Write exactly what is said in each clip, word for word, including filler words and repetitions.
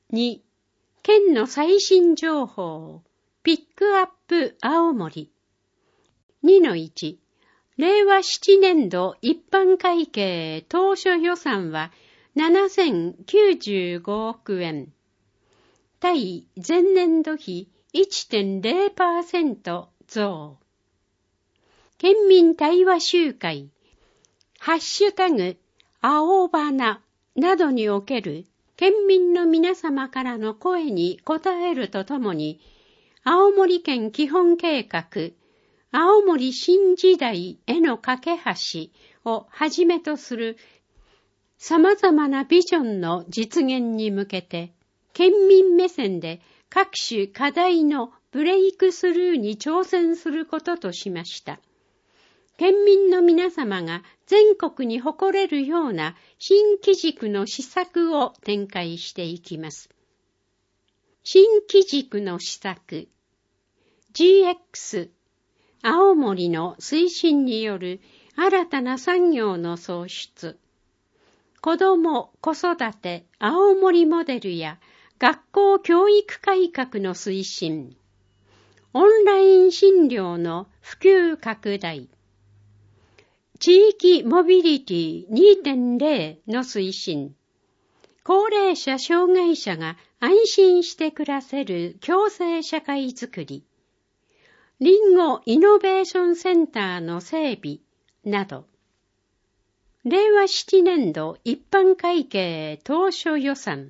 に、県の最新情報、ピックアップ青森。にのいち、れいわななねん度一般会計当初予算はななせんきゅうじゅうごおくえん。対前年度比 いってんれいパーセント 増。県民対話集会、ハッシュタグ、青花などにおける県民の皆様からの声に応えるとともに、青森県基本計画、青森新時代への架け橋をはじめとする様々なビジョンの実現に向けて、県民目線で各種課題のブレイクスルーに挑戦することとしました。県民の皆様が全国に誇れるような新機軸の施策を展開していきます。新機軸の施策、ジーエックス、青森の推進による新たな産業の創出、子ども・子育て青森モデルや学校教育改革の推進、オンライン診療の普及拡大、地域モビリティ にてんれい の推進、高齢者・障害者が安心して暮らせる共生社会づくり、リンゴイノベーションセンターの整備など、れいわななねん度一般会計当初予算、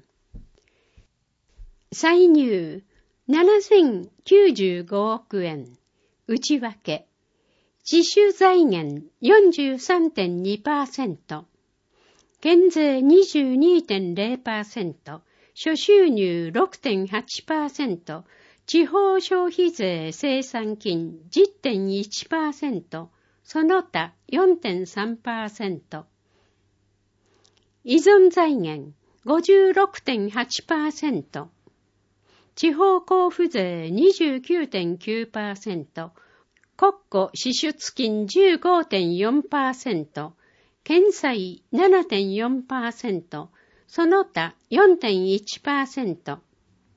歳入ななせんきゅうじゅうごおくえん、内訳、自主財源 よんじゅうさんてんにパーセント、減税 にじゅうにてんれいパーセント、諸収入 ろくてんはちパーセント、地方消費税生産金 じゅってんいちパーセント、その他 よんてんさんパーセント、依存財源 ごじゅうろくてんはちパーセント、地方交付税 にじゅうきゅうてんきゅうパーセント、国庫支出金 じゅうごてんよんパーセント、県債 ななてんよんパーセント、その他 よんてんいちパーセント。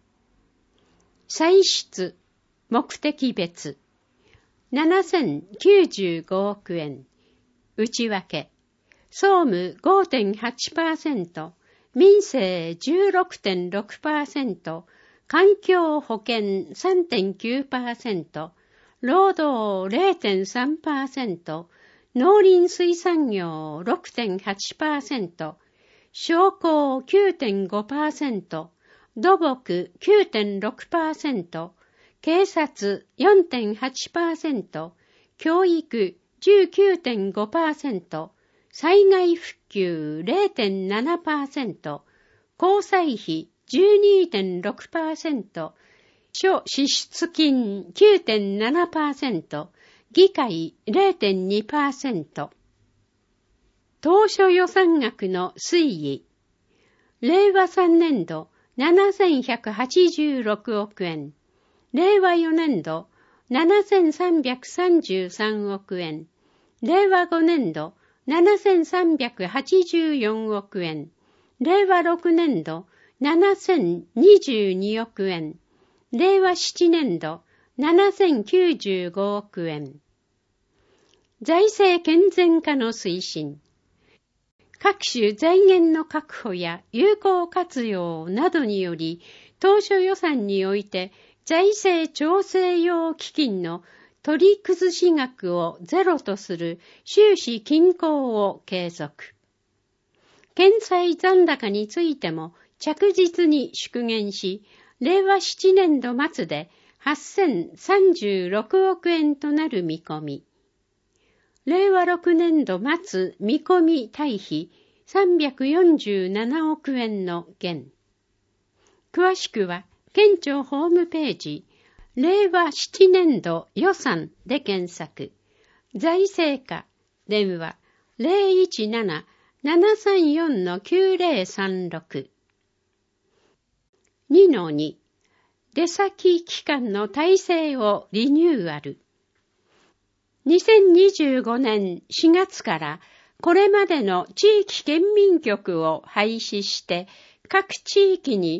歳出、目的別、ななせんきゅうじゅうごおくえん、内訳、総務 ごてんはちパーセント、民生 じゅうろくてんろくパーセント、環境保険 さんてんきゅうパーセント、労働 れいてんさんパーセント、農林水産業 ろくてんはちパーセント、商工 きゅうてんごパーセント、土木 きゅうてんろくパーセント、警察 よんてんはちパーセント、教育 じゅうきゅうてんごパーセント、災害復旧 れいてんななパーセント、交際費 じゅうにてんろくパーセント、諸支出金 きゅうてんななパーセント、議会 れいてんにパーセント。当初予算額の推移。れいわさんねん度ななせんひゃくはちじゅうろくおくえん。れいわよねん度ななせんさんびゃくさんじゅうさんおくえん。れいわごねん度ななせんさんびゃくはちじゅうよんおくえん。れいわろくねん度ななせんにじゅうにおくえん。れいわななねん度ななせんきゅうじゅうごおくえん。財政健全化の推進。各種財源の確保や有効活用などにより、当初予算において財政調整用基金の取り崩し額をゼロとする収支均衡を継続。県債残高についても着実に縮減し、れいわななねん度末ではっせんさんじゅうろくおくえんとなる見込み。れいわろくねん度末見込み対比さんびゃくよんじゅうななおくえんの減。詳しくは県庁ホームページ、れいわななねん度予算で検索。財政課、電話 ゼロいちなな ななさんよん きゅうゼロさんろく。にのに、出先機関の体制をリニューアル。にせんにじゅうごねんしがつからこれまでの地域県民局を廃止して各地域に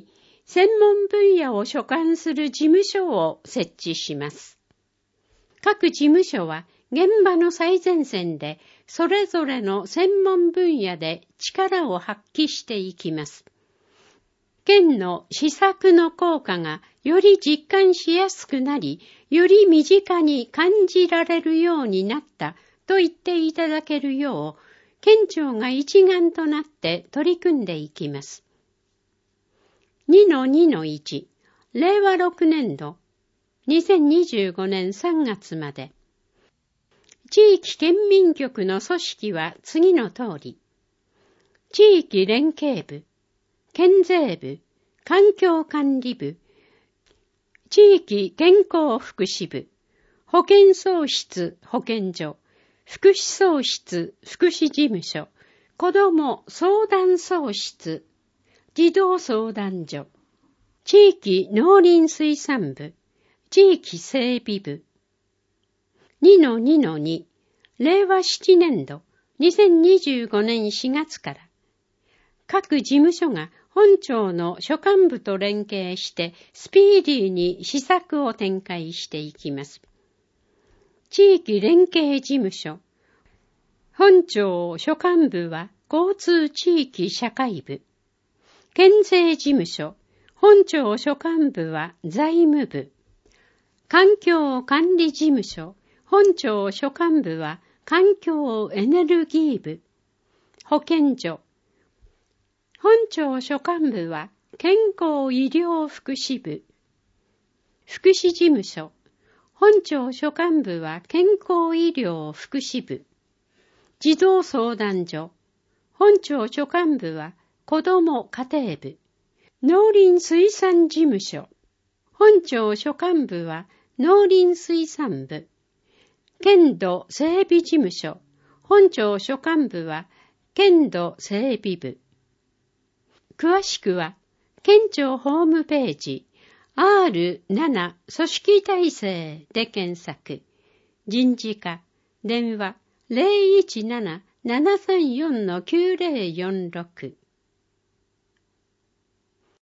専門分野を所管する事務所を設置します。各事務所は現場の最前線でそれぞれの専門分野で力を発揮していきます。県の施策の効果がより実感しやすくなり、より身近に感じられるようになったと言っていただけるよう、県庁が一丸となって取り組んでいきます。にのにのいち、れいわろくねんど、にせんにじゅうごねんさんがつまで。地域県民局の組織は次の通り。地域連携部、県税部、環境管理部、地域健康福祉部、保健総室保健所、福祉総室福祉事務所、子ども相談総室、児童相談所、地域農林水産部、地域整備部。にのにのに、れいわななねんど、にせんにじゅうごねんしがつから、各事務所が本庁の所管部と連携してスピーディーに施策を展開していきます。地域連携事務所、本庁所管部は交通地域社会部、県税事務所、本庁所管部は財務部、環境管理事務所、本庁所管部は環境エネルギー部、保健所、本庁所管部は健康医療福祉部、福祉事務所、本庁所管部は健康医療福祉部、児童相談所、本庁所管部は子ども家庭部、農林水産事務所、本庁所管部は農林水産部、県土整備事務所、本庁所管部は県土整備部。詳しくは、県庁ホームページ アールなな 組織体制で検索。人事課、電話 ゼロいちなな ななさんよん きゅうゼロよんろく。